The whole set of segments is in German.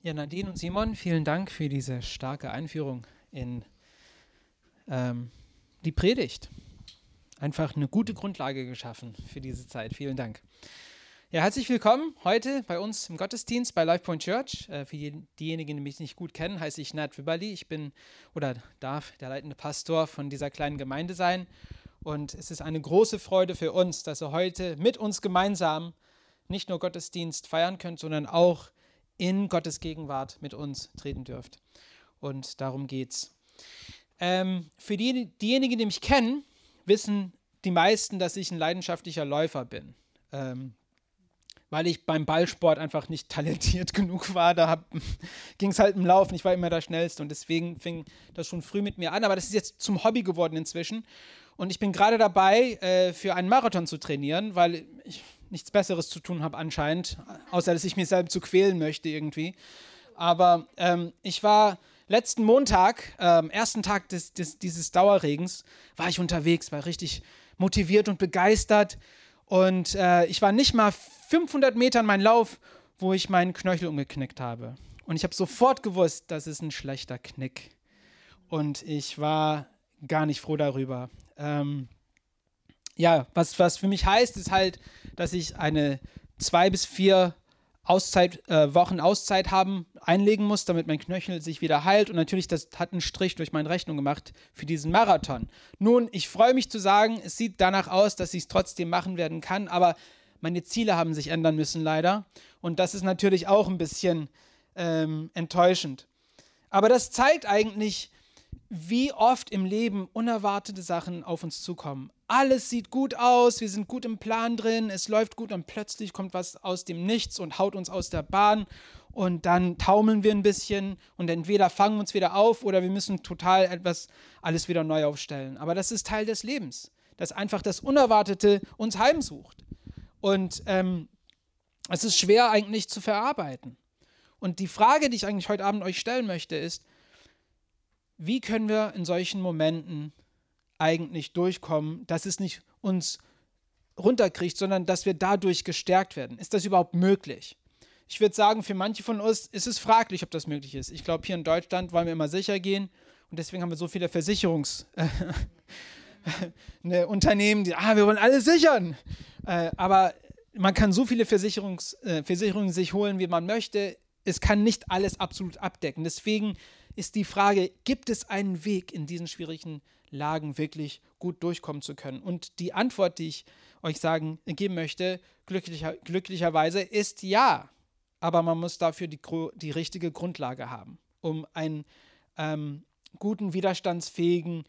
Ja, Nadine und Simon, vielen Dank für diese starke Einführung in die Predigt. Einfach eine gute Grundlage geschaffen für diese Zeit. Vielen Dank. Ja, herzlich willkommen heute bei uns im Gottesdienst bei LifePoint Church. Für diejenigen, die mich nicht gut kennen, heiße ich Nat Wibberli. Ich bin oder darf der leitende Pastor von dieser kleinen Gemeinde sein. Und es ist eine große Freude für uns, dass ihr heute mit uns gemeinsam nicht nur Gottesdienst feiern könnt, sondern auch in Gottes Gegenwart mit uns treten dürft. Und darum geht's. Für diejenigen, die mich kennen, wissen die meisten, dass ich ein leidenschaftlicher Läufer bin. Weil ich beim Ballsport einfach nicht talentiert genug war. Da ging es halt im Laufen. Ich war immer der Schnellste und deswegen fing das schon früh mit mir an. Aber das ist jetzt zum Hobby geworden inzwischen. Und ich bin gerade dabei, für einen Marathon zu trainieren, weil ich nichts Besseres zu tun habe anscheinend, außer dass ich mich selbst zu quälen möchte irgendwie. Aber ich war letzten Montag, ersten Tag dieses Dauerregens, war ich unterwegs, war richtig motiviert und begeistert. Und ich war nicht mal 500 Metern mein Lauf, wo ich meinen Knöchel umgeknickt habe. Und ich habe sofort gewusst, das ist ein schlechter Knick. Und ich war gar nicht froh darüber. Ja, was für mich heißt, ist halt, dass ich eine 2 bis 4 Wochen Auszeit einlegen muss, damit mein Knöchel sich wieder heilt. Und natürlich, das hat einen Strich durch meine Rechnung gemacht für diesen Marathon. Nun, ich freue mich zu sagen, es sieht danach aus, dass ich es trotzdem machen werden kann, aber meine Ziele haben sich ändern müssen leider. Und das ist natürlich auch ein bisschen enttäuschend. Aber das zeigt eigentlich, wie oft im Leben unerwartete Sachen auf uns zukommen. Alles sieht gut aus, wir sind gut im Plan drin, es läuft gut und plötzlich kommt was aus dem Nichts und haut uns aus der Bahn und dann taumeln wir ein bisschen und entweder fangen wir uns wieder auf oder wir müssen total alles wieder neu aufstellen. Aber das ist Teil des Lebens, dass einfach das Unerwartete uns heimsucht. Und es ist schwer eigentlich zu verarbeiten. Und die Frage, die ich eigentlich heute Abend euch stellen möchte, ist, wie können wir in solchen Momenten eigentlich durchkommen, dass es nicht uns runterkriegt, sondern dass wir dadurch gestärkt werden? Ist das überhaupt möglich? Ich würde sagen, für manche von uns ist es fraglich, ob das möglich ist. Ich glaube, hier in Deutschland wollen wir immer sicher gehen und deswegen haben wir so viele Unternehmen, die, wir wollen alles sichern. Aber man kann so viele Versicherungen sich holen, wie man möchte. Es kann nicht alles absolut abdecken. Deswegen ist die Frage, gibt es einen Weg, in diesen schwierigen Lagen wirklich gut durchkommen zu können? Und die Antwort, die ich euch geben möchte, glücklicherweise ist ja. Aber man muss dafür die richtige Grundlage haben, um einen guten, widerstandsfähigen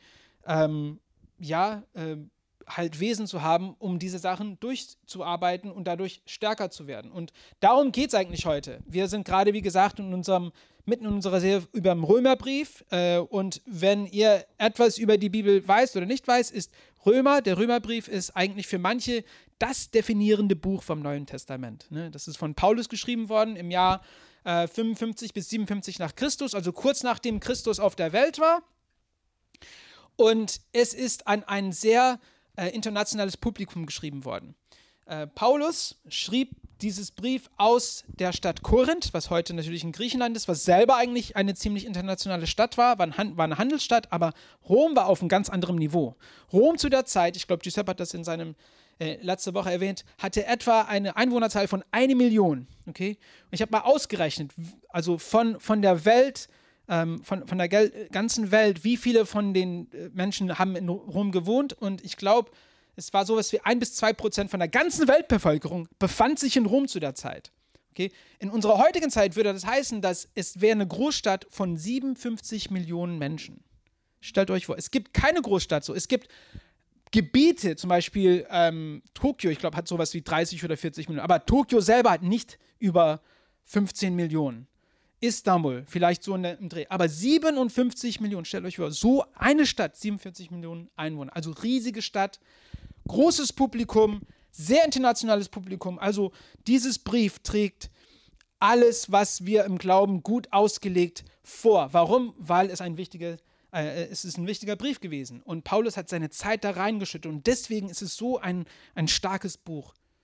halt Wesen zu haben, um diese Sachen durchzuarbeiten und dadurch stärker zu werden. Und darum geht es eigentlich heute. Wir sind gerade, wie gesagt, mitten in unserer Serie über den Römerbrief. Und wenn ihr etwas über die Bibel weißt oder nicht weißt, ist der Römerbrief ist eigentlich für manche das definierende Buch vom Neuen Testament. Das ist von Paulus geschrieben worden im Jahr 55 bis 57 nach Christus, also kurz nachdem Christus auf der Welt war. Und es ist an ein sehr internationales Publikum geschrieben worden. Paulus schrieb dieses Brief aus der Stadt Korinth, was heute natürlich in Griechenland ist, was selber eigentlich eine ziemlich internationale Stadt war eine Handelsstadt, aber Rom war auf einem ganz anderen Niveau. Rom zu der Zeit, ich glaube, Giuseppe hat das in seinem letzte Woche erwähnt, hatte etwa eine Einwohnerzahl von 1 Million. Okay? Und ich habe mal ausgerechnet, also von der Welt, von der ganzen Welt, wie viele von den Menschen haben in Rom gewohnt, und ich glaube, es war sowas wie 1-2% von der ganzen Weltbevölkerung befand sich in Rom zu der Zeit. Okay? In unserer heutigen Zeit würde das heißen, dass es wäre eine Großstadt von 57 Millionen Menschen. Stellt euch vor, es gibt keine Großstadt so. Es gibt Gebiete, zum Beispiel Tokio, ich glaube, hat sowas wie 30 oder 40 Millionen, aber Tokio selber hat nicht über 15 Millionen. Istanbul, vielleicht so im Dreh, aber 57 Millionen, stellt euch vor, so eine Stadt, 47 Millionen Einwohner, also riesige Stadt, großes Publikum, sehr internationales Publikum, also dieses Brief trägt alles, was wir im Glauben gut ausgelegt vor. Warum? Weil es es ist ein wichtiger Brief gewesen und Paulus hat seine Zeit da reingeschüttet und deswegen ist es so ein starkes Buch,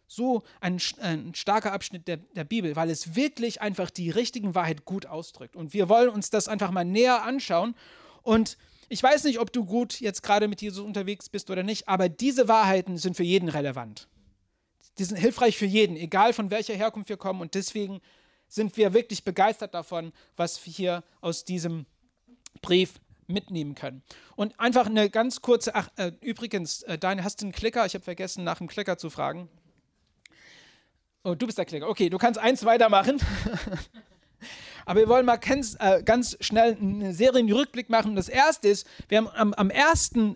so ein starker Abschnitt der Bibel, weil es wirklich einfach die richtigen Wahrheit gut ausdrückt. Und wir wollen uns das einfach mal näher anschauen. Und ich weiß nicht, ob du gut jetzt gerade mit Jesus unterwegs bist oder nicht, aber diese Wahrheiten sind für jeden relevant. Die sind hilfreich für jeden, egal von welcher Herkunft wir kommen. Und deswegen sind wir wirklich begeistert davon, was wir hier aus diesem Brief mitnehmen können. Und einfach eine ganz kurze, übrigens, hast du einen Klicker? Ich habe vergessen, nach dem Klicker zu fragen. Oh, du bist der Klicker. Okay, du kannst eins weitermachen. Aber wir wollen mal ganz schnell einen Serienrückblick machen. Das erste ist, wir haben am ersten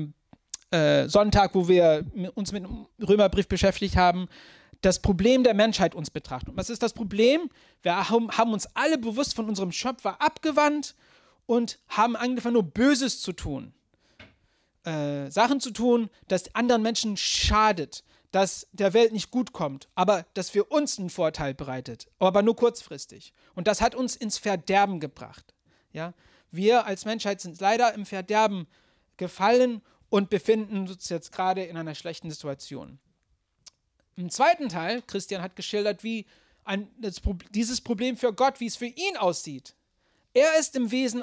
Sonntag, wo wir uns mit dem Römerbrief beschäftigt haben, das Problem der Menschheit uns betrachtet. Und was ist das Problem? Wir haben uns alle bewusst von unserem Schöpfer abgewandt und haben angefangen, nur Böses zu tun. Sachen zu tun, das anderen Menschen schadet, dass der Welt nicht gut kommt, aber das für uns einen Vorteil bereitet, aber nur kurzfristig. Und das hat uns ins Verderben gebracht. Ja? Wir als Menschheit sind leider im Verderben gefallen und befinden uns jetzt gerade in einer schlechten Situation. Im zweiten Teil, Christian hat geschildert, wie dieses Problem für Gott, wie es für ihn aussieht. Er ist im Wesen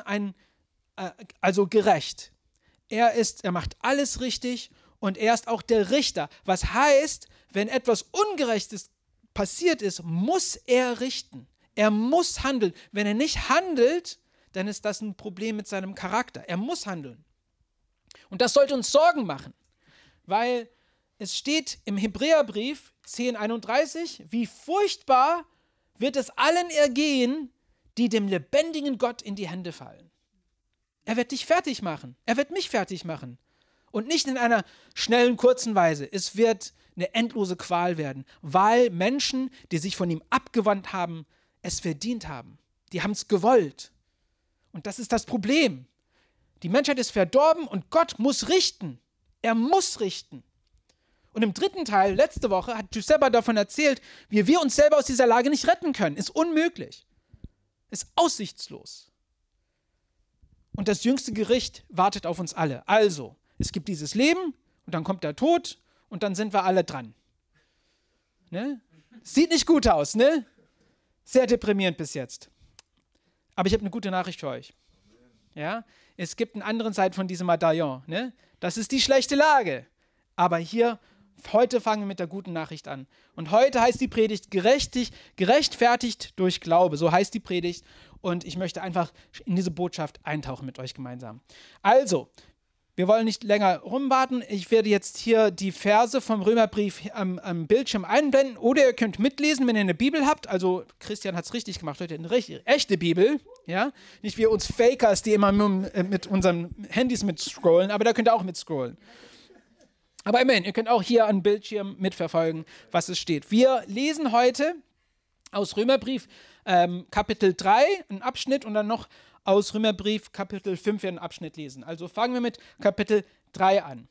also gerecht. Er macht alles richtig und er ist auch der Richter. Was heißt, wenn etwas Ungerechtes passiert ist, muss er richten. Er muss handeln. Wenn er nicht handelt, dann ist das ein Problem mit seinem Charakter. Er muss handeln. Und das sollte uns Sorgen machen, weil es steht im Hebräerbrief 10,31, wie furchtbar wird es allen ergehen, die dem lebendigen Gott in die Hände fallen. Er wird dich fertig machen. Er wird mich fertig machen. Und nicht in einer schnellen, kurzen Weise. Es wird eine endlose Qual werden, weil Menschen, die sich von ihm abgewandt haben, es verdient haben. Die haben es gewollt. Und das ist das Problem. Die Menschheit ist verdorben und Gott muss richten. Er muss richten. Und im dritten Teil, letzte Woche, hat Giuseppe davon erzählt, wie wir uns selber aus dieser Lage nicht retten können. Ist unmöglich. Ist aussichtslos. Und das jüngste Gericht wartet auf uns alle. Also, es gibt dieses Leben und dann kommt der Tod und dann sind wir alle dran. Ne? Sieht nicht gut aus, ne? Sehr deprimierend bis jetzt. Aber ich habe eine gute Nachricht für euch. Ja? Es gibt eine andere Seite von diesem Medaillon. Ne? Das ist die schlechte Lage. Aber heute fangen wir mit der guten Nachricht an. Und heute heißt die Predigt gerechtfertigt durch Glaube. So heißt die Predigt. Und ich möchte einfach in diese Botschaft eintauchen mit euch gemeinsam. Also, wir wollen nicht länger rumwarten. Ich werde jetzt hier die Verse vom Römerbrief am Bildschirm einblenden. Oder ihr könnt mitlesen, wenn ihr eine Bibel habt. Also, Christian hat es richtig gemacht. Heute eine echte Bibel. Ja? Nicht wie uns Fakers, die immer mit unseren Handys mitscrollen. Aber da könnt ihr auch mitscrollen. Aber immerhin, ihr könnt auch hier am Bildschirm mitverfolgen, was es steht. Wir lesen heute aus Römerbrief Kapitel 3, einen Abschnitt, und dann noch aus Römerbrief Kapitel 5 einen Abschnitt lesen. Also fangen wir mit Kapitel 3 an.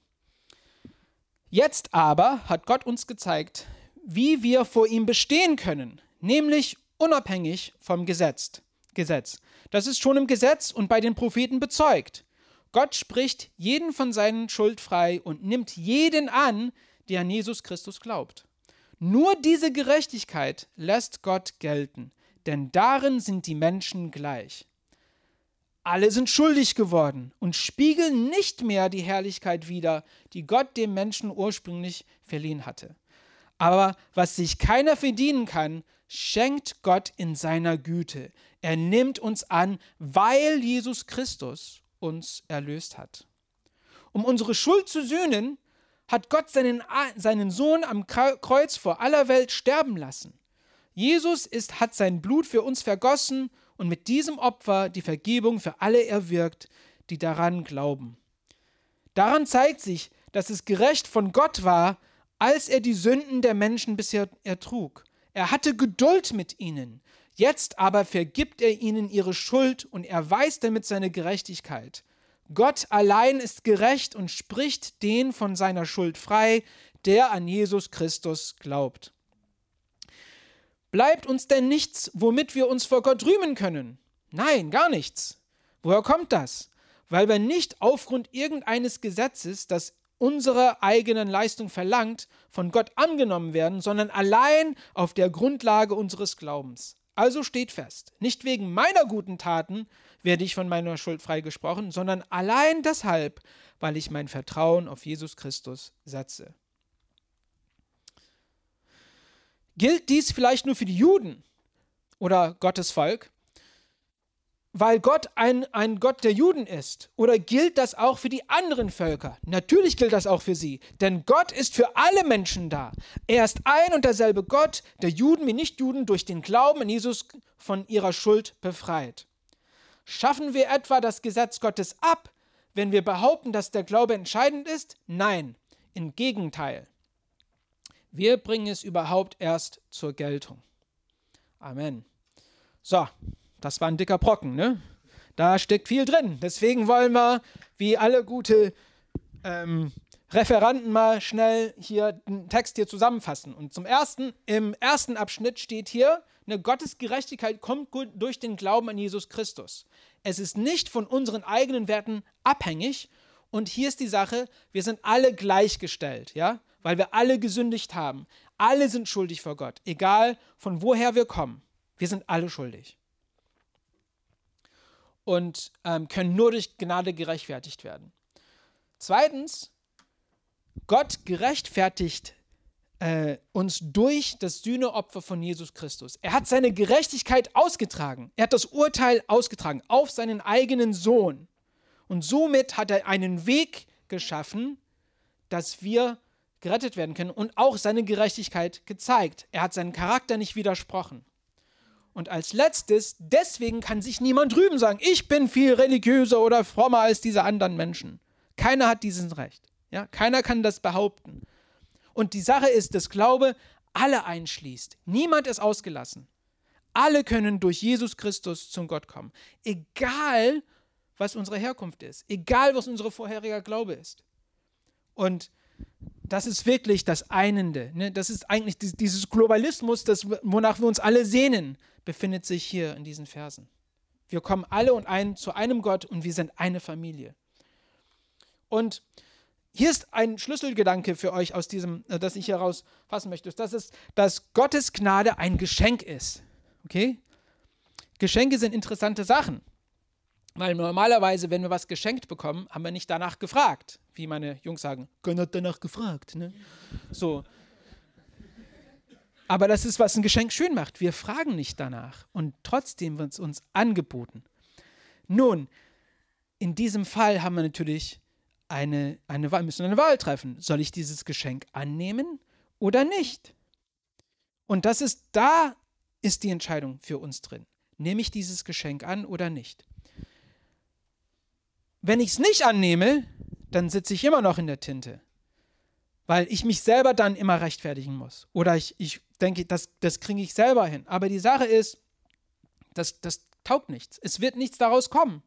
Jetzt aber hat Gott uns gezeigt, wie wir vor ihm bestehen können, nämlich unabhängig vom Gesetz. Das ist schon im Gesetz und bei den Propheten bezeugt. Gott spricht jeden von seinen Schuld frei und nimmt jeden an, der an Jesus Christus glaubt. Nur diese Gerechtigkeit lässt Gott gelten, denn darin sind die Menschen gleich. Alle sind schuldig geworden und spiegeln nicht mehr die Herrlichkeit wider, die Gott dem Menschen ursprünglich verliehen hatte. Aber was sich keiner verdienen kann, schenkt Gott in seiner Güte. Er nimmt uns an, weil Jesus Christus uns erlöst hat. Um unsere Schuld zu sühnen, hat Gott seinen Sohn am Kreuz vor aller Welt sterben lassen. Jesus hat sein Blut für uns vergossen und mit diesem Opfer die Vergebung für alle erwirkt, die daran glauben. Daran zeigt sich, dass es gerecht von Gott war, als er die Sünden der Menschen bisher ertrug. Er hatte Geduld mit ihnen. Jetzt aber vergibt er ihnen ihre Schuld und erweist damit seine Gerechtigkeit. Gott allein ist gerecht und spricht den von seiner Schuld frei, der an Jesus Christus glaubt. Bleibt uns denn nichts, womit wir uns vor Gott rühmen können? Nein, gar nichts. Woher kommt das? Weil wir nicht aufgrund irgendeines Gesetzes, das unserer eigenen Leistung verlangt, von Gott angenommen werden, sondern allein auf der Grundlage unseres Glaubens. Also steht fest, nicht wegen meiner guten Taten werde ich von meiner Schuld freigesprochen, sondern allein deshalb, weil ich mein Vertrauen auf Jesus Christus setze. Gilt dies vielleicht nur für die Juden oder Gottes Volk, weil Gott ein Gott der Juden ist? Oder gilt das auch für die anderen Völker? Natürlich gilt das auch für sie, denn Gott ist für alle Menschen da. Er ist ein und derselbe Gott, der Juden wie Nichtjuden durch den Glauben in Jesus von ihrer Schuld befreit. Schaffen wir etwa das Gesetz Gottes ab, wenn wir behaupten, dass der Glaube entscheidend ist? Nein, im Gegenteil. Wir bringen es überhaupt erst zur Geltung. Amen. So. Das war ein dicker Brocken, ne? Da steckt viel drin. Deswegen wollen wir, wie alle gute Referanten, mal schnell hier den Text hier zusammenfassen. Und im ersten Abschnitt steht hier, eine Gottes Gerechtigkeit kommt durch den Glauben an Jesus Christus. Es ist nicht von unseren eigenen Werten abhängig. Und hier ist die Sache, wir sind alle gleichgestellt, ja? Weil wir alle gesündigt haben. Alle sind schuldig vor Gott, egal von woher wir kommen. Wir sind alle schuldig. Und können nur durch Gnade gerechtfertigt werden. Zweitens, Gott gerechtfertigt uns durch das Sühneopfer von Jesus Christus. Er hat seine Gerechtigkeit ausgetragen. Er hat das Urteil ausgetragen auf seinen eigenen Sohn. Und somit hat er einen Weg geschaffen, dass wir gerettet werden können und auch seine Gerechtigkeit gezeigt. Er hat seinen Charakter nicht widersprochen. Und als letztes, deswegen kann sich niemand rühmen sagen, ich bin viel religiöser oder frommer als diese anderen Menschen. Keiner hat dieses Recht. Ja? Keiner kann das behaupten. Und die Sache ist, dass Glaube alle einschließt. Niemand ist ausgelassen. Alle können durch Jesus Christus zum Gott kommen. Egal, was unsere Herkunft ist. Egal, was unser vorheriger Glaube ist. Und das ist wirklich das Einende. Ne? Das ist eigentlich dieses Globalismus, wonach wir uns alle sehnen, befindet sich hier in diesen Versen. Wir kommen alle zu einem Gott und wir sind eine Familie. Und hier ist ein Schlüsselgedanke für euch aus diesem, das ich hier rausfassen möchte. Das ist, dass Gottes Gnade ein Geschenk ist. Okay? Geschenke sind interessante Sachen. Weil normalerweise, wenn wir was geschenkt bekommen, haben wir nicht danach gefragt. Wie meine Jungs sagen, Gott hat danach gefragt. Ne? So. Aber das ist, was ein Geschenk schön macht. Wir fragen nicht danach. Und trotzdem wird es uns angeboten. Nun, in diesem Fall haben wir natürlich müssen eine Wahl treffen. Soll ich dieses Geschenk annehmen oder nicht? Und da ist die Entscheidung für uns drin. Nehme ich dieses Geschenk an oder nicht? Wenn ich es nicht annehme, dann sitze ich immer noch in der Tinte. Weil ich mich selber dann immer rechtfertigen muss. Oder ich denke, das kriege ich selber hin. Aber die Sache ist, das taugt nichts. Es wird nichts daraus kommen.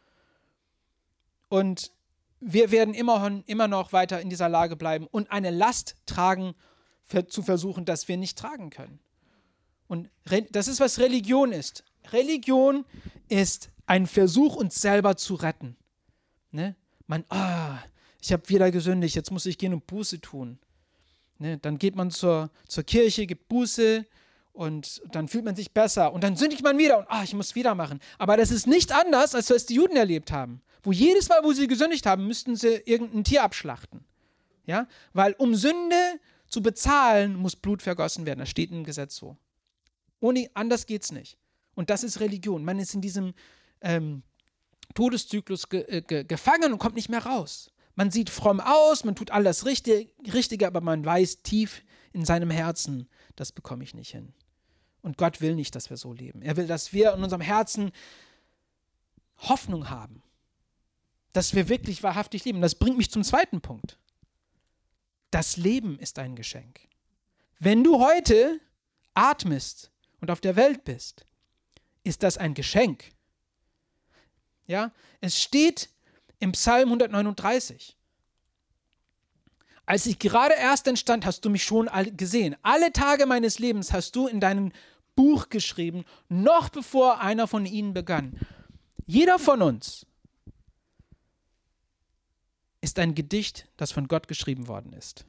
Und wir werden immer noch weiter in dieser Lage bleiben und eine Last tragen, zu versuchen, dass wir nicht tragen können. Und das ist, was Religion ist. Religion ist ein Versuch, uns selber zu retten. Ne? Ich habe wieder gesündigt, jetzt muss ich gehen und Buße tun. Ne? Dann geht man zur Kirche, gibt Buße und dann fühlt man sich besser. Und dann sündigt man wieder und ich muss wieder machen. Aber das ist nicht anders, als was die Juden erlebt haben. Wo jedes Mal, wo sie gesündigt haben, müssten sie irgendein Tier abschlachten. Ja? Weil um Sünde zu bezahlen, muss Blut vergossen werden. Das steht im Gesetz so. Anders geht's nicht. Und das ist Religion. Man ist in diesem Todeszyklus gefangen und kommt nicht mehr raus. Man sieht fromm aus, man tut alles Richtige, aber man weiß tief in seinem Herzen, das bekomme ich nicht hin. Und Gott will nicht, dass wir so leben. Er will, dass wir in unserem Herzen Hoffnung haben. Dass wir wirklich wahrhaftig leben. Das bringt mich zum zweiten Punkt. Das Leben ist ein Geschenk. Wenn du heute atmest und auf der Welt bist, ist das ein Geschenk. Ja, es steht im Psalm 139. Als ich gerade erst entstand, hast du mich schon gesehen. Alle Tage meines Lebens hast du in deinem Buch geschrieben, noch bevor einer von ihnen begann. Jeder von uns ist ein Gedicht, das von Gott geschrieben worden ist.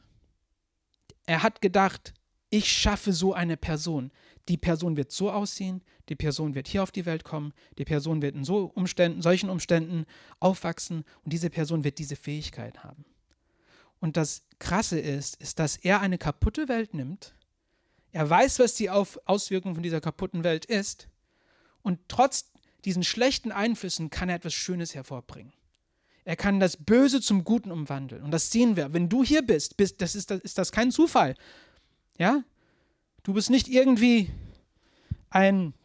Er hat gedacht, ich schaffe so eine Person. Die Person wird so aussehen, die Person wird hier auf die Welt kommen, die Person wird in solchen Umständen aufwachsen und diese Person wird diese Fähigkeit haben. Und das Krasse ist, dass er eine kaputte Welt nimmt, er weiß, was die Auswirkung von dieser kaputten Welt ist und trotz diesen schlechten Einflüssen kann er etwas Schönes hervorbringen. Er kann das Böse zum Guten umwandeln und das sehen wir. Wenn du hier bist, ist das kein Zufall. Ja? Du bist nicht irgendwie ein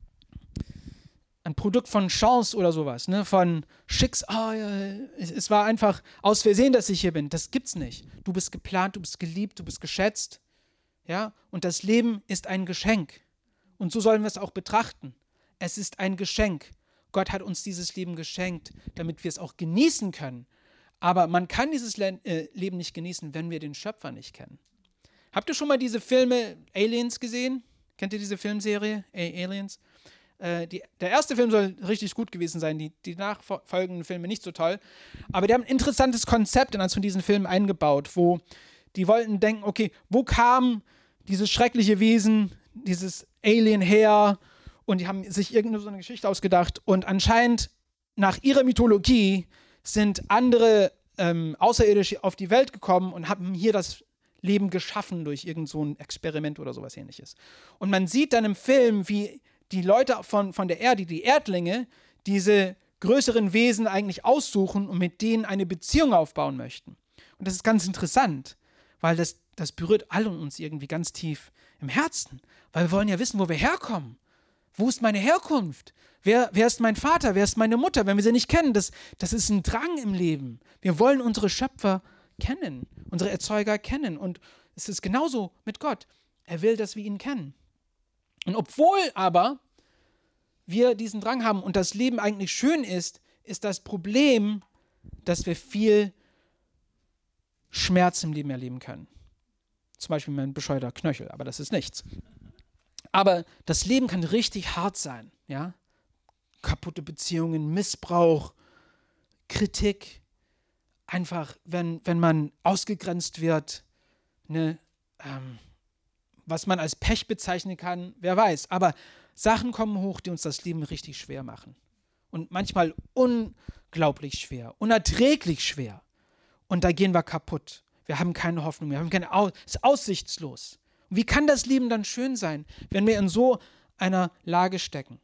Produkt von Chance oder sowas, ne? Von Schicksal. Ja, es war einfach aus Versehen, dass ich hier bin. Das gibt's nicht. Du bist geplant, du bist geliebt, du bist geschätzt. Ja? Und das Leben ist ein Geschenk. Und so sollen wir es auch betrachten. Es ist ein Geschenk. Gott hat uns dieses Leben geschenkt, damit wir es auch genießen können. Aber man kann dieses Leben nicht genießen, wenn wir den Schöpfer nicht kennen. Habt ihr schon mal diese Filme Aliens gesehen? Kennt ihr diese Filmserie Aliens? Der erste Film soll richtig gut gewesen sein, die nachfolgenden Filme nicht so toll. Aber die haben ein interessantes Konzept in eines von diesen Filmen eingebaut, wo die wollten denken, okay, wo kam dieses schreckliche Wesen, dieses Alien her? Und die haben sich irgendeine so eine Geschichte ausgedacht. Und anscheinend nach ihrer Mythologie sind andere Außerirdische auf die Welt gekommen und haben hier das Leben geschaffen durch irgend so ein Experiment oder sowas Ähnliches. Und man sieht dann im Film, wie die Leute von der Erde, die Erdlinge, diese größeren Wesen eigentlich aussuchen und mit denen eine Beziehung aufbauen möchten. Und das ist ganz interessant, weil das berührt alle uns irgendwie ganz tief im Herzen. Weil wir wollen ja wissen, wo wir herkommen. Wo ist meine Herkunft? Wer ist mein Vater? Wer ist meine Mutter? Wenn wir sie nicht kennen, das ist ein Drang im Leben. Wir wollen unsere Schöpfer kennen, unsere Erzeuger kennen. Und es ist genauso mit Gott. Er will, dass wir ihn kennen. Und obwohl aber wir diesen Drang haben und das Leben eigentlich schön ist das Problem, dass wir viel Schmerz im Leben erleben können. Zum Beispiel mein bescheuerter Knöchel, aber das ist nichts. Aber das Leben kann richtig hart sein, ja? Kaputte Beziehungen, Missbrauch, Kritik, einfach, wenn man ausgegrenzt wird, ne, was man als Pech bezeichnen kann, wer weiß. Aber Sachen kommen hoch, die uns das Leben richtig schwer machen. Und manchmal unglaublich schwer, unerträglich schwer. Und da gehen wir kaputt. Wir haben keine Hoffnung mehr, es ist aussichtslos. Und wie kann das Leben dann schön sein, wenn wir in so einer Lage stecken?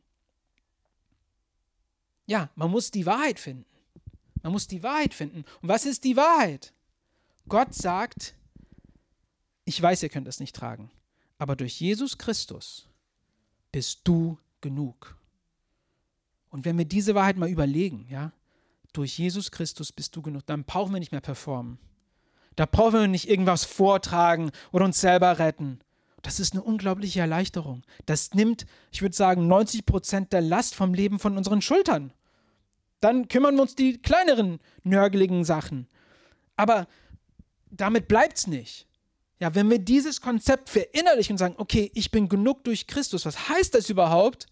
Ja, man muss die Wahrheit finden. Man muss die Wahrheit finden. Und was ist die Wahrheit? Gott sagt, ich weiß, ihr könnt das nicht tragen, aber durch Jesus Christus bist du genug. Und wenn wir diese Wahrheit mal überlegen, ja, durch Jesus Christus bist du genug, dann brauchen wir nicht mehr performen. Da brauchen wir nicht irgendwas vortragen oder uns selber retten. Das ist eine unglaubliche Erleichterung. Das nimmt, ich würde sagen, 90% der Last vom Leben von unseren Schultern. Dann kümmern wir uns die kleineren, nörgeligen Sachen. Aber damit bleibt es nicht. Ja, wenn wir dieses Konzept verinnerlichen und sagen, okay, ich bin genug durch Christus, was heißt das überhaupt?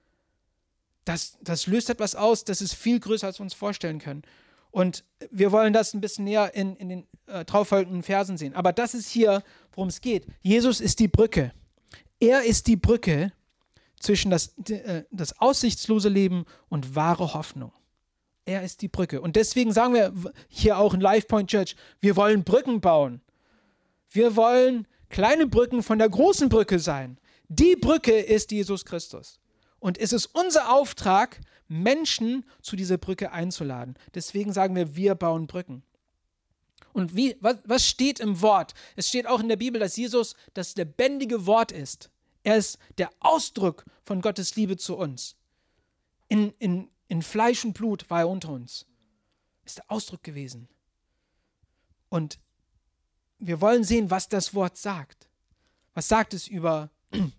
Das löst etwas aus, das ist viel größer, als wir uns vorstellen können. Und wir wollen das ein bisschen näher in den darauffolgenden Versen sehen. Aber das ist hier, worum es geht. Jesus ist die Brücke. Er ist die Brücke zwischen das aussichtslose Leben und wahre Hoffnung. Er ist die Brücke. Und deswegen sagen wir hier auch in LifePoint Church, wir wollen Brücken bauen. Wir wollen kleine Brücken von der großen Brücke sein. Die Brücke ist Jesus Christus. Und es ist unser Auftrag, Menschen zu dieser Brücke einzuladen. Deswegen sagen wir bauen Brücken. Und was steht im Wort? Es steht auch in der Bibel, dass Jesus das lebendige Wort ist. Er ist der Ausdruck von Gottes Liebe zu uns. In Fleisch und Blut war er unter uns. Ist der Ausdruck gewesen. Und wir wollen sehen, was das Wort sagt. Was sagt es über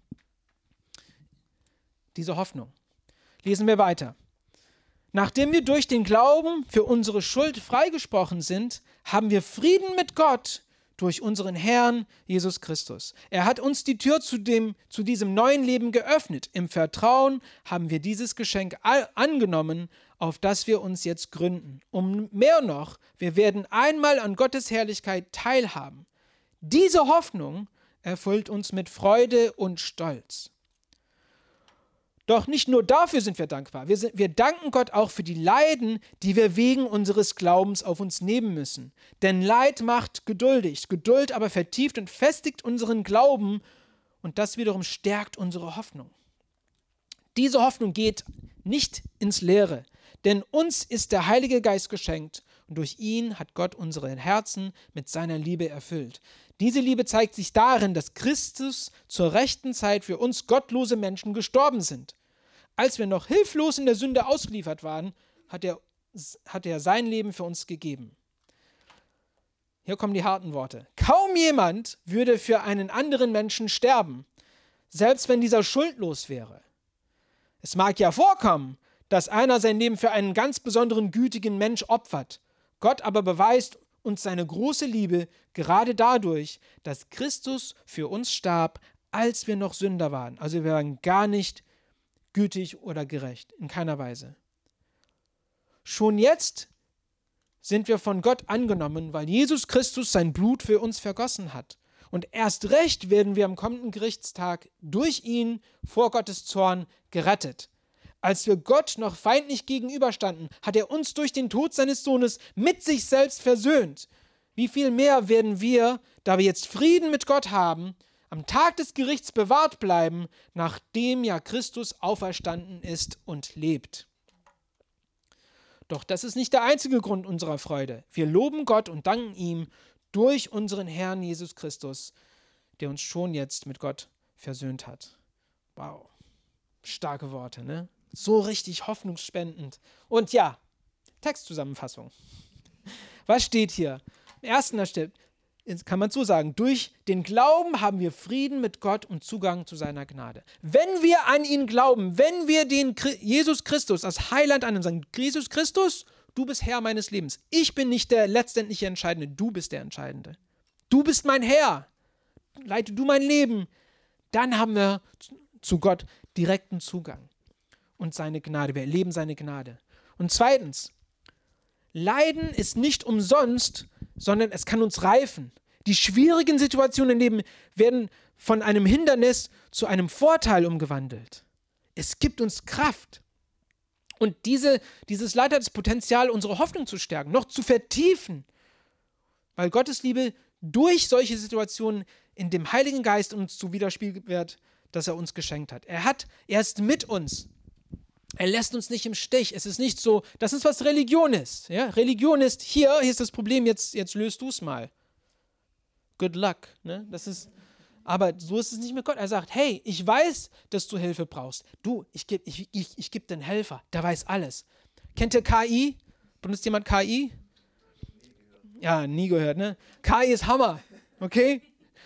diese Hoffnung? Lesen wir weiter. Nachdem wir durch den Glauben für unsere Schuld freigesprochen sind, haben wir Frieden mit Gott durch unseren Herrn Jesus Christus. Er hat uns die Tür zu diesem neuen Leben geöffnet. Im Vertrauen haben wir dieses Geschenk angenommen, auf das wir uns jetzt gründen. Mehr noch, wir werden einmal an Gottes Herrlichkeit teilhaben. Diese Hoffnung erfüllt uns mit Freude und Stolz. Doch nicht nur dafür sind wir dankbar. Wir danken Gott auch für die Leiden, die wir wegen unseres Glaubens auf uns nehmen müssen. Denn Leid macht geduldig, Geduld aber vertieft und festigt unseren Glauben und das wiederum stärkt unsere Hoffnung. Diese Hoffnung geht nicht ins Leere, denn uns ist der Heilige Geist geschenkt und durch ihn hat Gott unsere Herzen mit seiner Liebe erfüllt. Diese Liebe zeigt sich darin, dass Christus zur rechten Zeit für uns gottlose Menschen gestorben sind. Als wir noch hilflos in der Sünde ausgeliefert waren, hat er sein Leben für uns gegeben. Hier kommen die harten Worte. Kaum jemand würde für einen anderen Menschen sterben, selbst wenn dieser schuldlos wäre. Es mag ja vorkommen, dass einer sein Leben für einen ganz besonderen gütigen Mensch opfert. Gott aber beweist uns seine große Liebe gerade dadurch, dass Christus für uns starb, als wir noch Sünder waren. Also wir waren gar nicht gütig oder gerecht, in keiner Weise. Schon jetzt sind wir von Gott angenommen, weil Jesus Christus sein Blut für uns vergossen hat. Und erst recht werden wir am kommenden Gerichtstag durch ihn vor Gottes Zorn gerettet. Als wir Gott noch feindlich gegenüberstanden, hat er uns durch den Tod seines Sohnes mit sich selbst versöhnt. Wie viel mehr werden wir, da wir jetzt Frieden mit Gott haben, am Tag des Gerichts bewahrt bleiben, nachdem ja Christus auferstanden ist und lebt. Doch das ist nicht der einzige Grund unserer Freude. Wir loben Gott und danken ihm durch unseren Herrn Jesus Christus, der uns schon jetzt mit Gott versöhnt hat. Wow, starke Worte, ne? So richtig hoffnungsspendend. Und ja, Textzusammenfassung. Was steht hier? Im ersten steht, kann man so sagen, durch den Glauben haben wir Frieden mit Gott und Zugang zu seiner Gnade. Wenn wir an ihn glauben, wenn wir den Jesus Christus als Heiland annehmen, sagen, Jesus Christus, du bist Herr meines Lebens. Ich bin nicht der letztendliche Entscheidende, du bist der Entscheidende. Du bist mein Herr. Leite du mein Leben. Dann haben wir zu Gott direkten Zugang und seine Gnade. Wir erleben seine Gnade. Und zweitens, Leiden ist nicht umsonst, sondern es kann uns reifen. Die schwierigen Situationen im Leben werden von einem Hindernis zu einem Vorteil umgewandelt. Es gibt uns Kraft. Und dieses Leid hat das Potenzial, unsere Hoffnung zu stärken, noch zu vertiefen. Weil Gottes Liebe durch solche Situationen in dem Heiligen Geist uns zu widerspiegelt wird, das er uns geschenkt hat. Er ist mit uns. Er lässt uns nicht im Stich. Es ist nicht so, das ist, was Religion ist. Ja? Religion ist, hier ist das Problem, jetzt löst du es mal. Good luck. Ne? Aber so ist es nicht mit Gott. Er sagt, hey, ich weiß, dass du Hilfe brauchst. Du, ich geb dir einen Helfer, der weiß alles. Kennt ihr KI? Benutzt jemand KI? Ja, nie gehört, ne? KI ist Hammer, okay?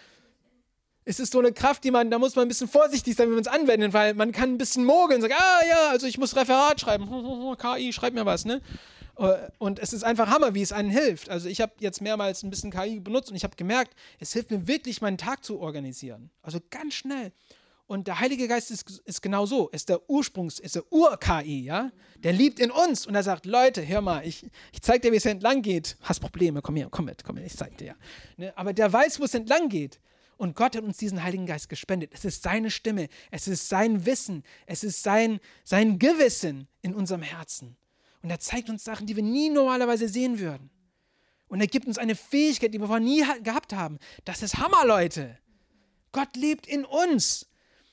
Es ist so eine Kraft, da muss man ein bisschen vorsichtig sein, wenn man es anwendet, weil man kann ein bisschen mogeln und sagen, also ich muss Referat schreiben, KI, schreib mir was, ne? Und es ist einfach Hammer, wie es einem hilft. Also ich habe jetzt mehrmals ein bisschen KI benutzt und ich habe gemerkt, es hilft mir wirklich, meinen Tag zu organisieren. Also ganz schnell. Und der Heilige Geist ist genau so, ist der Ur-KI, ja? Der liebt in uns und er sagt, Leute, hör mal, ich zeig dir, wie es entlang geht. Hast Probleme, komm mit, ich zeig dir. Ja. Ne? Aber der weiß, wo es entlang geht. Und Gott hat uns diesen Heiligen Geist gespendet. Es ist seine Stimme, es ist sein Wissen, es ist sein Gewissen in unserem Herzen. Und er zeigt uns Sachen, die wir nie normalerweise sehen würden. Und er gibt uns eine Fähigkeit, die wir vorher nie gehabt haben. Das ist Hammer, Leute. Gott lebt in uns.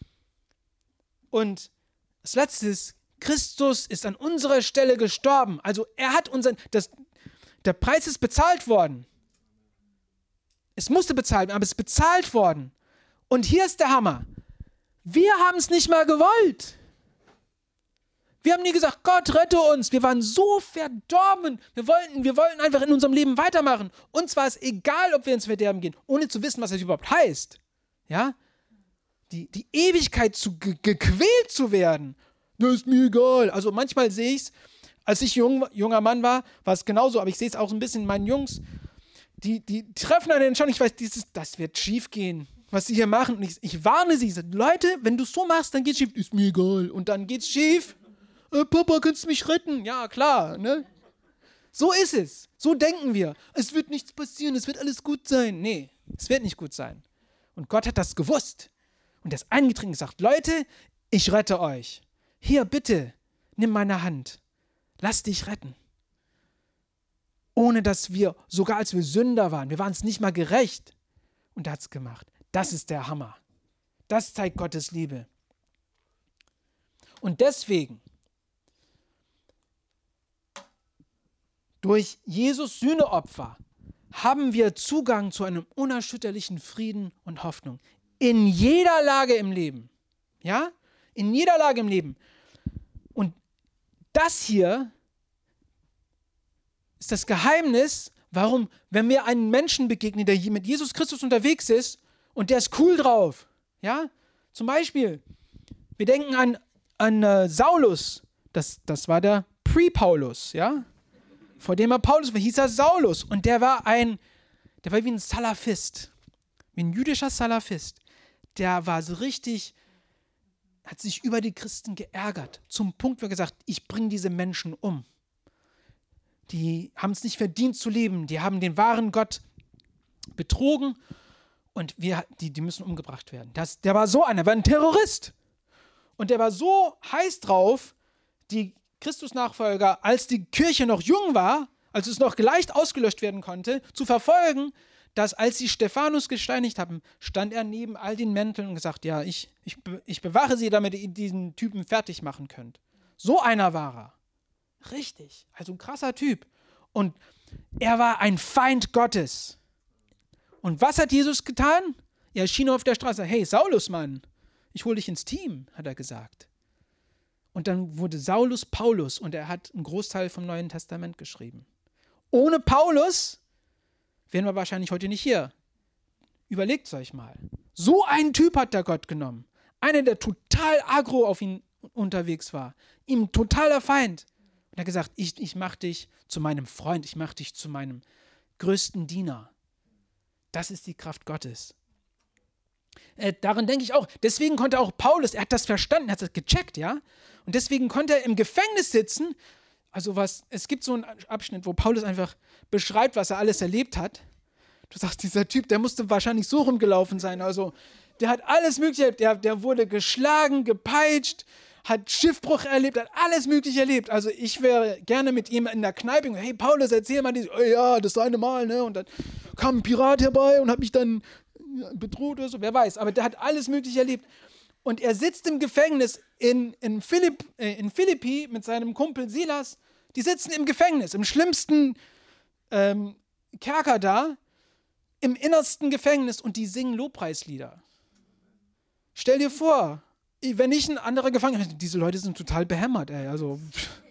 Und das Letzte ist, Christus ist an unserer Stelle gestorben. Also er hat der Preis ist bezahlt worden. Es musste bezahlt werden, aber es ist bezahlt worden. Und hier ist der Hammer. Wir haben es nicht mal gewollt. Wir haben nie gesagt, Gott, rette uns. Wir waren so verdorben. Wir wollten einfach in unserem Leben weitermachen. Uns war es egal, ob wir ins Verderben gehen, ohne zu wissen, was das überhaupt heißt. Ja? Die Ewigkeit gequält zu werden, das ist mir egal. Also manchmal sehe ich es, als ich junger Mann war es genauso, aber ich sehe es auch ein bisschen in meinen Jungs. die treffen eine Entscheidung. Ich weiß, das wird schief gehen, was sie hier machen. Und ich warne sie. Leute, wenn du es so machst, dann geht's schief. Ist mir egal. Und dann geht's schief. Papa, kannst du mich retten? Ja, klar. Ne? So ist es. So denken wir. Es wird nichts passieren. Es wird alles gut sein. Nee, es wird nicht gut sein. Und Gott hat das gewusst. Und er ist eingetreten und gesagt, Leute, ich rette euch. Hier, bitte, nimm meine Hand. Lass dich retten. Ohne dass wir, sogar als wir Sünder waren, wir waren es nicht mal gerecht. Und er hat es gemacht. Das ist der Hammer. Das zeigt Gottes Liebe. Und deswegen, durch Jesus Sühneopfer, haben wir Zugang zu einem unerschütterlichen Frieden und Hoffnung. In jeder Lage im Leben. Ja? In jeder Lage im Leben. Und das hier ist das Geheimnis, warum, wenn wir einem Menschen begegnen, der mit Jesus Christus unterwegs ist und der ist cool drauf. Ja? Zum Beispiel, wir denken an Saulus. Das war der Pre-Paulus, ja? Vor dem er Paulus war, hieß er Saulus. Und der war wie ein Salafist. Wie ein jüdischer Salafist. Der war so richtig, hat sich über die Christen geärgert. Zum Punkt, wo er gesagt hat, ich bringe diese Menschen um. Die haben es nicht verdient zu leben. Die haben den wahren Gott betrogen. Und die müssen umgebracht werden. Der war so einer, war ein Terrorist. Und der war so heiß drauf, die Christusnachfolger, als die Kirche noch jung war, als es noch leicht ausgelöscht werden konnte, zu verfolgen, dass als sie Stephanus gesteinigt haben, stand er neben all den Mänteln und gesagt, ja, ich bewache sie, damit ihr diesen Typen fertig machen könnt. So einer war er. Richtig, also ein krasser Typ. Und er war ein Feind Gottes. Und was hat Jesus getan? Er erschien auf der Straße, hey Saulus, Mann, ich hole dich ins Team, hat er gesagt. Und dann wurde Saulus Paulus und er hat einen Großteil vom Neuen Testament geschrieben. Ohne Paulus wären wir wahrscheinlich heute nicht hier. Überlegt es euch mal. So einen Typ hat der Gott genommen. Einer, der total aggro auf ihn unterwegs war. Ihm totaler Feind. Und er hat gesagt, ich mache dich zu meinem Freund, ich mache dich zu meinem größten Diener. Das ist die Kraft Gottes. Daran denke ich auch. Deswegen konnte auch Paulus, er hat das verstanden, er hat das gecheckt, ja. Und deswegen konnte er im Gefängnis sitzen. Also es gibt so einen Abschnitt, wo Paulus einfach beschreibt, was er alles erlebt hat. Du sagst, dieser Typ, der musste wahrscheinlich so rumgelaufen sein. Also der hat alles Mögliche erlebt. Der wurde geschlagen, gepeitscht, hat Schiffbruch erlebt, hat alles Mögliche erlebt. Also ich wäre gerne mit ihm in der Kneipe und hey Paulus, erzähl mal oh ja, das eine Mal, ne? Und dann kam ein Pirat herbei und hat mich dann bedroht oder so, wer weiß. Aber der hat alles Mögliche erlebt. Und er sitzt im Gefängnis in Philippi mit seinem Kumpel Silas. Die sitzen im Gefängnis, im schlimmsten Kerker da, im innersten Gefängnis und die singen Lobpreislieder. Stell dir vor, wenn ich ein anderer Gefangener, diese Leute sind total behämmert, ey. Also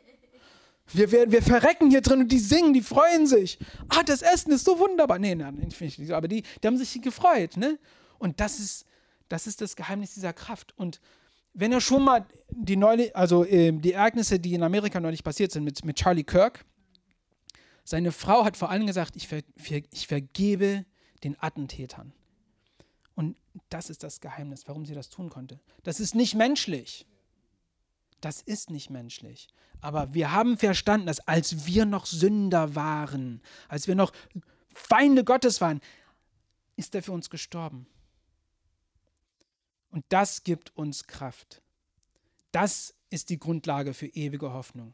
wir verrecken hier drin und die singen, die freuen sich. Das Essen ist so wunderbar. Nee, nicht, aber die haben sich gefreut, ne? Und das ist das Geheimnis dieser Kraft. Und wenn ihr schon mal die Ereignisse, die in Amerika neulich passiert sind mit Charlie Kirk, seine Frau hat vor allem gesagt, ich vergebe den Attentätern. Und das ist das Geheimnis, warum sie das tun konnte. Das ist nicht menschlich. Das ist nicht menschlich. Aber wir haben verstanden, dass als wir noch Sünder waren, als wir noch Feinde Gottes waren, ist er für uns gestorben. Und das gibt uns Kraft. Das ist die Grundlage für ewige Hoffnung.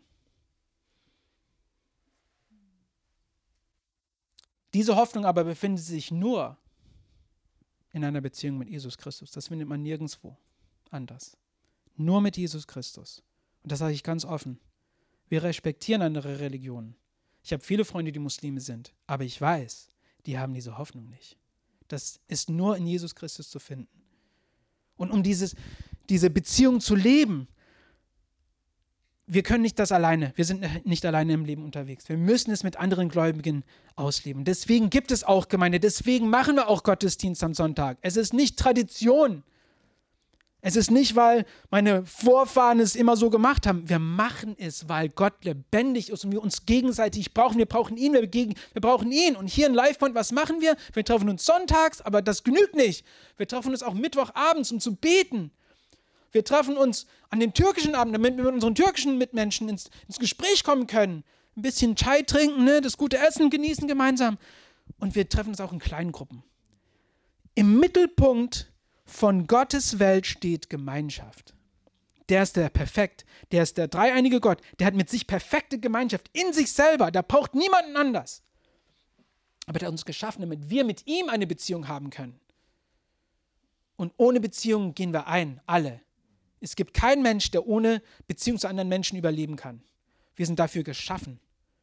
Diese Hoffnung aber befindet sich nur in einer Beziehung mit Jesus Christus. Das findet man nirgendwo anders. Nur mit Jesus Christus. Und das sage ich ganz offen. Wir respektieren andere Religionen. Ich habe viele Freunde, die Muslime sind. Aber ich weiß, die haben diese Hoffnung nicht. Das ist nur in Jesus Christus zu finden. Und um diese Beziehung zu leben, wir können nicht das alleine. Wir sind nicht alleine im Leben unterwegs. Wir müssen es mit anderen Gläubigen ausleben. Deswegen gibt es auch Gemeinde. Deswegen machen wir auch Gottesdienst am Sonntag. Es ist nicht Tradition. Es ist nicht, weil meine Vorfahren es immer so gemacht haben. Wir machen es, weil Gott lebendig ist und wir uns gegenseitig brauchen. Wir brauchen ihn, wir brauchen ihn. Und hier in LifePoint, was machen wir? Wir treffen uns sonntags, aber das genügt nicht. Wir treffen uns auch Mittwochabends, um zu beten. Wir treffen uns an den türkischen Abend, damit wir mit unseren türkischen Mitmenschen ins Gespräch kommen können. Ein bisschen Chai trinken, ne? Das gute Essen genießen gemeinsam. Und wir treffen uns auch in kleinen Gruppen. Im Mittelpunkt von Gottes Welt steht Gemeinschaft. Der ist der perfekt, der ist der dreieinige Gott, der hat mit sich perfekte Gemeinschaft in sich selber, der braucht niemanden anders. Aber der hat uns geschaffen, damit wir mit ihm eine Beziehung haben können. Und ohne Beziehung gehen wir ein, alle. Es gibt keinen Mensch, der ohne Beziehung zu anderen Menschen überleben kann. Wir sind dafür geschaffen.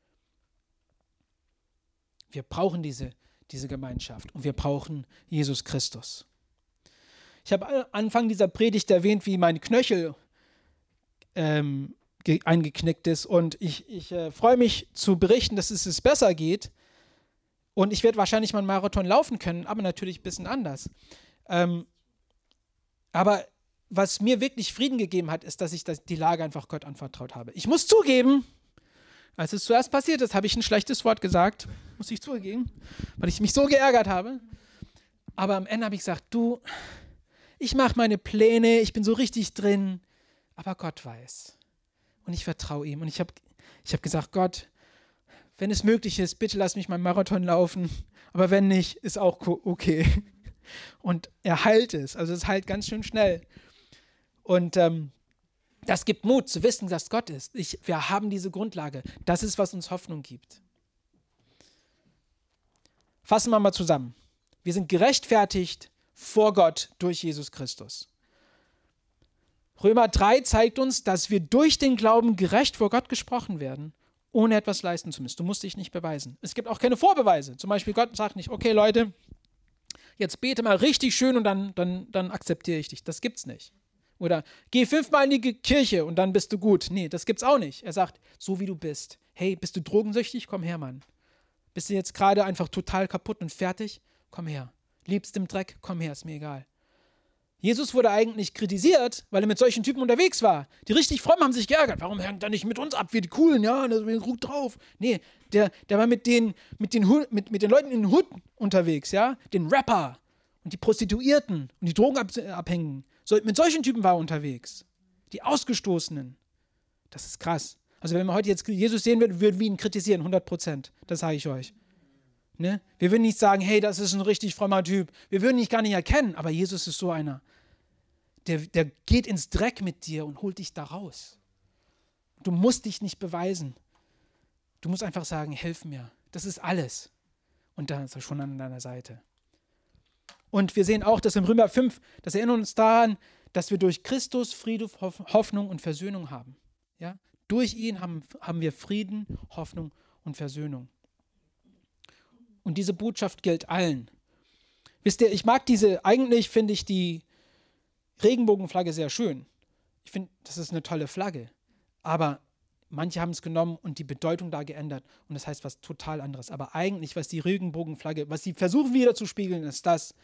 Wir brauchen diese Gemeinschaft und wir brauchen Jesus Christus. Ich habe Anfang dieser Predigt erwähnt, wie mein Knöchel eingeknickt ist und ich freue mich zu berichten, dass es besser geht und ich werde wahrscheinlich mal einen Marathon laufen können, aber natürlich ein bisschen anders. Aber was mir wirklich Frieden gegeben hat, ist, dass ich die Lage einfach Gott anvertraut habe. Ich muss zugeben, als es zuerst passiert ist, habe ich ein schlechtes Wort gesagt, muss ich zugeben, weil ich mich so geärgert habe. Aber am Ende habe ich gesagt, ich mache meine Pläne, ich bin so richtig drin, aber Gott weiß. Und ich vertraue ihm. Und ich hab gesagt, Gott, wenn es möglich ist, bitte lass mich meinen Marathon laufen. Aber wenn nicht, ist auch okay. Und er heilt es. Also es heilt ganz schön schnell. Und das gibt Mut, zu wissen, dass Gott ist. Wir haben diese Grundlage. Das ist, was uns Hoffnung gibt. Fassen wir mal zusammen. Wir sind gerechtfertigt vor Gott durch Jesus Christus. Römer 3 zeigt uns, dass wir durch den Glauben gerecht vor Gott gesprochen werden, ohne etwas leisten zu müssen. Du musst dich nicht beweisen. Es gibt auch keine Vorbeweise. Zum Beispiel Gott sagt nicht, okay Leute, jetzt bete mal richtig schön und dann akzeptiere ich dich. Das gibt's nicht. Oder geh 5-mal in die Kirche und dann bist du gut. Nee, das gibt's auch nicht. Er sagt, so wie du bist. Hey, bist du drogensüchtig? Komm her, Mann. Bist du jetzt gerade einfach total kaputt und fertig? Komm her. Liebst im Dreck? Komm her, ist mir egal. Jesus wurde eigentlich kritisiert, weil er mit solchen Typen unterwegs war. Die richtig frommen haben sich geärgert. Warum hängt er nicht mit uns ab? Wir die Coolen, ja, da sind wir gut drauf. Nee, der war mit den Leuten in den Hood unterwegs, ja, den Rapper und die Prostituierten und die Drogenabhängigen. Mit solchen Typen war er unterwegs. Die Ausgestoßenen. Das ist krass. Also wenn man heute jetzt Jesus sehen würde, würden wir ihn kritisieren, 100%. Das sage ich euch. Ne? Wir würden nicht sagen, hey, das ist ein richtig frommer Typ. Wir würden ihn gar nicht erkennen, aber Jesus ist so einer. Der geht ins Dreck mit dir und holt dich da raus. Du musst dich nicht beweisen. Du musst einfach sagen, hilf mir. Das ist alles. Und da ist er schon an deiner Seite. Und wir sehen auch, dass in Römer 5, das erinnert uns daran, dass wir durch Christus Friede, Hoffnung und Versöhnung haben. Ja? Durch ihn haben wir Frieden, Hoffnung und Versöhnung. Und diese Botschaft gilt allen. Wisst ihr, eigentlich finde ich die Regenbogenflagge sehr schön. Ich finde, das ist eine tolle Flagge. Aber manche haben es genommen und die Bedeutung da geändert. Und das heißt was total anderes. Aber eigentlich, was die Regenbogenflagge, was sie versuchen wieder zu spiegeln, ist das,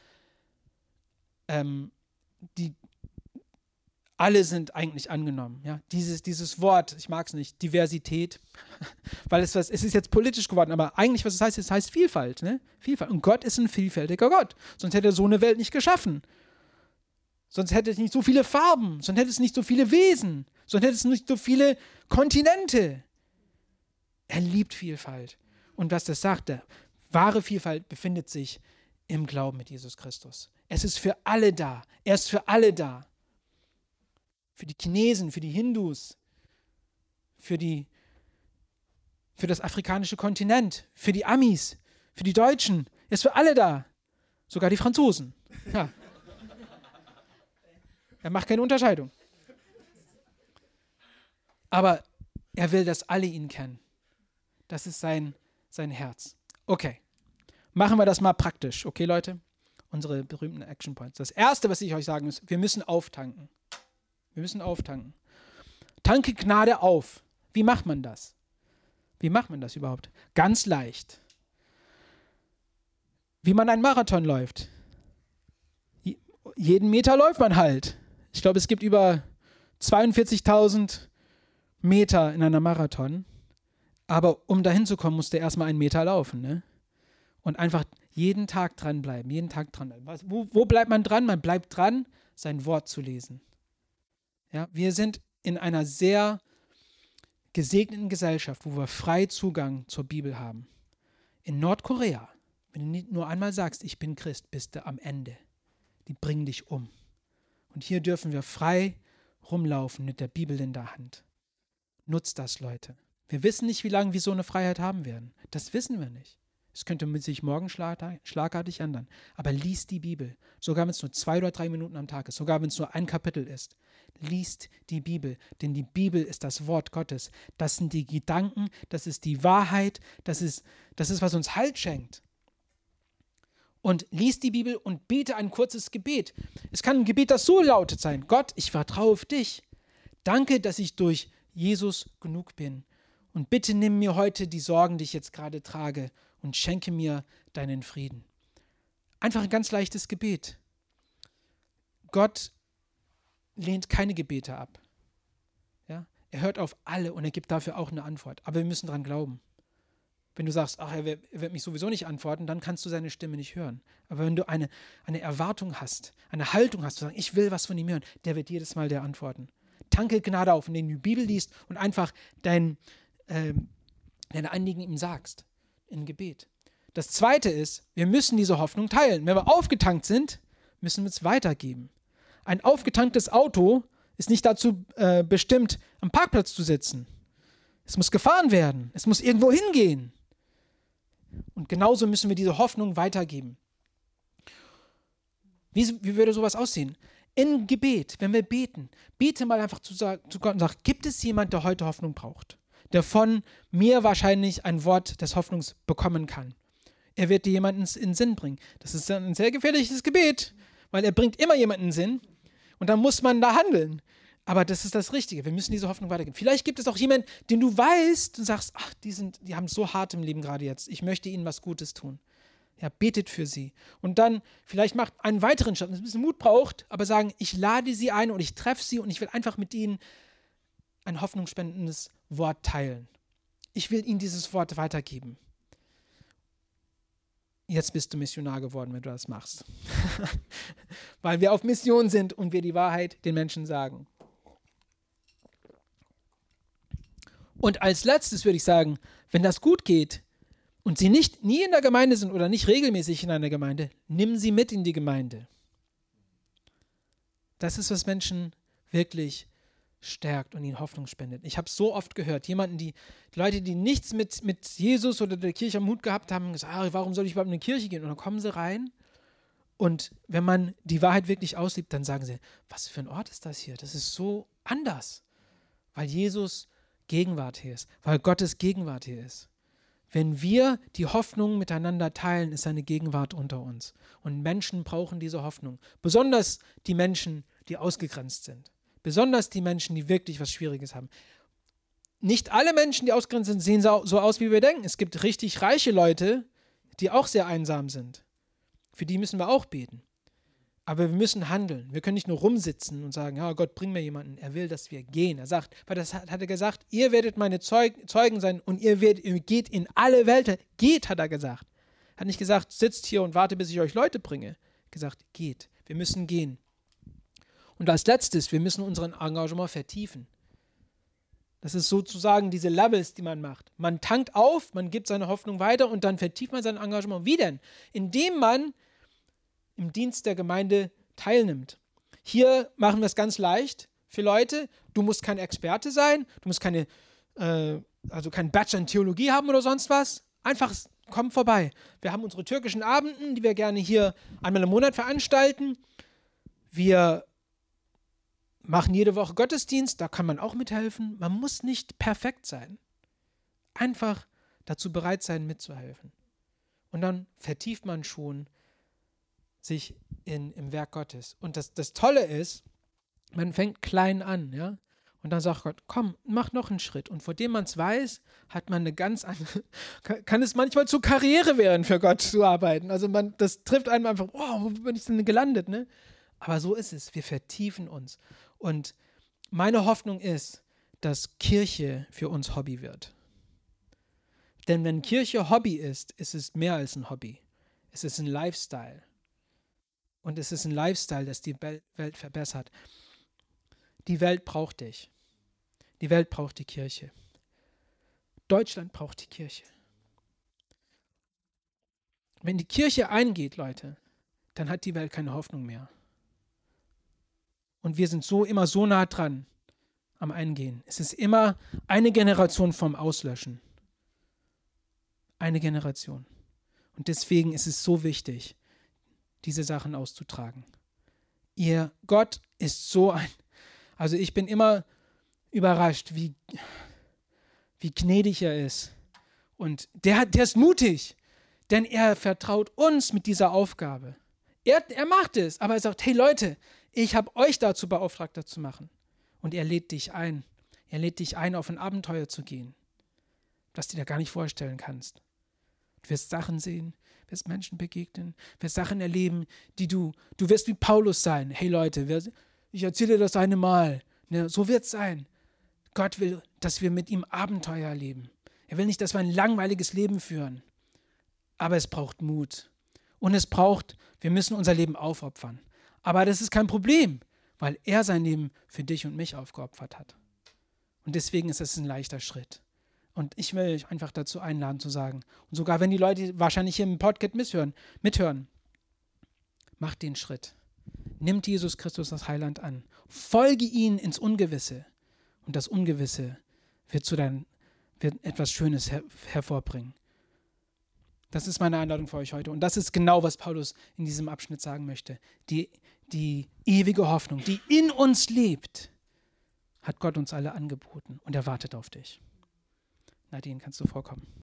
alle sind eigentlich angenommen. Ja? Dieses Wort, ich mag es nicht, Diversität, weil es ist jetzt politisch geworden, aber eigentlich, was es heißt Vielfalt. Ne? Vielfalt. Und Gott ist ein vielfältiger Gott. Sonst hätte er so eine Welt nicht geschaffen. Sonst hätte es nicht so viele Farben, sonst hätte es nicht so viele Wesen, sonst hätte es nicht so viele Kontinente. Er liebt Vielfalt. Und was das sagte, wahre Vielfalt befindet sich im Glauben mit Jesus Christus. Es ist für alle da. Er ist für alle da. Für die Chinesen, für die Hindus, für das afrikanische Kontinent, für die Amis, für die Deutschen. Er ist für alle da. Sogar die Franzosen. Ja. Er macht keine Unterscheidung. Aber er will, dass alle ihn kennen. Das ist sein Herz. Okay, machen wir das mal praktisch. Okay, Leute? Unsere berühmten Action Points. Das Erste, was ich euch sagen muss, wir müssen auftanken. Wir müssen auftanken. Tanke Gnade auf. Wie macht man das? Wie macht man das überhaupt? Ganz leicht. Wie man einen Marathon läuft. Jeden Meter läuft man halt. Ich glaube, es gibt über 42.000 Meter in einer Marathon. Aber um dahin zu kommen, musst du erstmal 1 Meter laufen. Ne? Und einfach jeden Tag dranbleiben, jeden Tag dranbleiben. Wo bleibt man dran? Man bleibt dran, sein Wort zu lesen. Ja, wir sind in einer sehr gesegneten Gesellschaft, wo wir frei Zugang zur Bibel haben. In Nordkorea, wenn du nur einmal sagst, ich bin Christ, bist du am Ende. Die bringen dich um. Und hier dürfen wir frei rumlaufen mit der Bibel in der Hand. Nutzt das, Leute. Wir wissen nicht, wie lange wir so eine Freiheit haben werden. Das wissen wir nicht. Es könnte sich morgen schlagartig ändern. Aber liest die Bibel. Sogar wenn es nur 2 oder 3 Minuten am Tag ist. Sogar wenn es nur ein Kapitel ist. Liest die Bibel. Denn die Bibel ist das Wort Gottes. Das sind die Gedanken. Das ist die Wahrheit. Das ist, was uns Halt schenkt. Und liest die Bibel und bete ein kurzes Gebet. Es kann ein Gebet, das so lautet sein. Gott, ich vertraue auf dich. Danke, dass ich durch Jesus genug bin. Und bitte nimm mir heute die Sorgen, die ich jetzt gerade trage, und schenke mir deinen Frieden. Einfach ein ganz leichtes Gebet. Gott lehnt keine Gebete ab. Ja? Er hört auf alle und er gibt dafür auch eine Antwort. Aber wir müssen daran glauben. Wenn du sagst, ach, er wird mich sowieso nicht antworten, dann kannst du seine Stimme nicht hören. Aber wenn du eine Erwartung hast, eine Haltung hast, zu sagen, ich will was von ihm hören, der wird jedes Mal dir antworten. Tanke Gnade auf, indem du die Bibel liest und einfach deine Anliegen ihm sagst. In Gebet. Das Zweite ist, wir müssen diese Hoffnung teilen. Wenn wir aufgetankt sind, müssen wir es weitergeben. Ein aufgetanktes Auto ist nicht dazu bestimmt, am Parkplatz zu sitzen. Es muss gefahren werden. Es muss irgendwo hingehen. Und genauso müssen wir diese Hoffnung weitergeben. Wie würde sowas aussehen? In Gebet, wenn wir beten, bete mal einfach zu Gott und sag, gibt es jemand, der heute Hoffnung braucht? Der von mir wahrscheinlich ein Wort des Hoffnungs bekommen kann. Er wird dir jemanden in den Sinn bringen. Das ist ein sehr gefährliches Gebet, weil er bringt immer jemanden in den Sinn und dann muss man da handeln. Aber das ist das Richtige. Wir müssen diese Hoffnung weitergeben. Vielleicht gibt es auch jemanden, den du weißt und sagst, ach, die haben es so hart im Leben gerade jetzt. Ich möchte ihnen was Gutes tun. Ja, betet für sie. Und dann vielleicht macht einen weiteren Schritt, wenn es ein bisschen Mut braucht, aber sagen, ich lade sie ein und ich treffe sie und ich will einfach mit ihnen ein hoffnungsspendendes Wort teilen. Ich will ihnen dieses Wort weitergeben. Jetzt bist du Missionar geworden, wenn du das machst. Weil wir auf Mission sind und wir die Wahrheit den Menschen sagen. Und als letztes würde ich sagen, wenn das gut geht und sie nie in der Gemeinde sind oder nicht regelmäßig in einer Gemeinde, nimm sie mit in die Gemeinde. Das ist, was Menschen wirklich stärkt und ihnen Hoffnung spendet. Ich habe so oft gehört, die Leute, die nichts mit Jesus oder der Kirche am Hut gehabt haben, gesagt, warum soll ich überhaupt in eine Kirche gehen? Und dann kommen sie rein und wenn man die Wahrheit wirklich auslebt, dann sagen sie, was für ein Ort ist das hier? Das ist so anders, weil Jesus Gegenwart hier ist, weil Gottes Gegenwart hier ist. Wenn wir die Hoffnung miteinander teilen, ist seine Gegenwart unter uns. Und Menschen brauchen diese Hoffnung. Besonders die Menschen, die ausgegrenzt sind. Besonders die Menschen, die wirklich was Schwieriges haben. Nicht alle Menschen, die ausgegrenzt sind, sehen so aus, wie wir denken. Es gibt richtig reiche Leute, die auch sehr einsam sind. Für die müssen wir auch beten. Aber wir müssen handeln. Wir können nicht nur rumsitzen und sagen, ja, Gott, bring mir jemanden. Er will, dass wir gehen. Er sagt, weil das hat er gesagt, ihr werdet meine Zeugen sein und ihr geht in alle Welt. Geht, hat er gesagt. Er hat nicht gesagt, sitzt hier und warte, bis ich euch Leute bringe. Er hat gesagt, geht. Wir müssen gehen. Und als letztes, wir müssen unseren Engagement vertiefen. Das ist sozusagen diese Levels, die man macht. Man tankt auf, man gibt seine Hoffnung weiter und dann vertieft man sein Engagement. Wie denn? Indem man im Dienst der Gemeinde teilnimmt. Hier machen wir es ganz leicht für Leute. Du musst kein Experte sein, du musst keinen Bachelor in Theologie haben oder sonst was. Einfach komm vorbei. Wir haben unsere türkischen Abenden, die wir gerne hier einmal im Monat veranstalten. Wir machen jede Woche Gottesdienst, da kann man auch mithelfen. Man muss nicht perfekt sein. Einfach dazu bereit sein, mitzuhelfen. Und dann vertieft man schon sich im Werk Gottes. Und das Tolle ist, man fängt klein an, ja. Und dann sagt Gott, komm, mach noch einen Schritt. Und vor dem man es weiß, hat man eine ganz andere, kann es manchmal zur Karriere werden, für Gott zu arbeiten. Also das trifft einem einfach, oh, wo bin ich denn gelandet, ne? Aber so ist es. Wir vertiefen uns. Und meine Hoffnung ist, dass Kirche für uns Hobby wird. Denn wenn Kirche Hobby ist es mehr als ein Hobby. Es ist ein Lifestyle. Und es ist ein Lifestyle, das die Welt verbessert. Die Welt braucht dich. Die Welt braucht die Kirche. Deutschland braucht die Kirche. Wenn die Kirche eingeht, Leute, dann hat die Welt keine Hoffnung mehr. Und wir sind immer so nah dran am Eingehen. Es ist immer eine Generation vom Auslöschen. Eine Generation. Und deswegen ist es so wichtig, diese Sachen auszutragen. Gott ist also ich bin immer überrascht, wie gnädig er ist. Und der ist mutig, denn er vertraut uns mit dieser Aufgabe. Er macht es, aber er sagt, hey Leute, ich habe euch dazu beauftragt, das zu machen. Und er lädt dich ein. Er lädt dich ein, auf ein Abenteuer zu gehen, das du dir gar nicht vorstellen kannst. Du wirst Sachen sehen, wirst Menschen begegnen, wirst Sachen erleben, du wirst wie Paulus sein. Hey Leute, ich erzähle dir das eine Mal. Ne, so wird es sein. Gott will, dass wir mit ihm Abenteuer erleben. Er will nicht, dass wir ein langweiliges Leben führen. Aber es braucht Mut. Und wir müssen unser Leben aufopfern. Aber das ist kein Problem, weil er sein Leben für dich und mich aufgeopfert hat. Und deswegen ist es ein leichter Schritt. Und ich will euch einfach dazu einladen zu sagen, und sogar wenn die Leute wahrscheinlich hier im Podcast mithören, macht den Schritt. Nimmt Jesus Christus als Heiland an. Folge ihm ins Ungewisse. Und das Ungewisse wird etwas Schönes hervorbringen. Das ist meine Einladung für euch heute. Und das ist genau, was Paulus in diesem Abschnitt sagen möchte. Die ewige Hoffnung, die in uns lebt, hat Gott uns alle angeboten und er wartet auf dich. Nadine, kannst du vorkommen?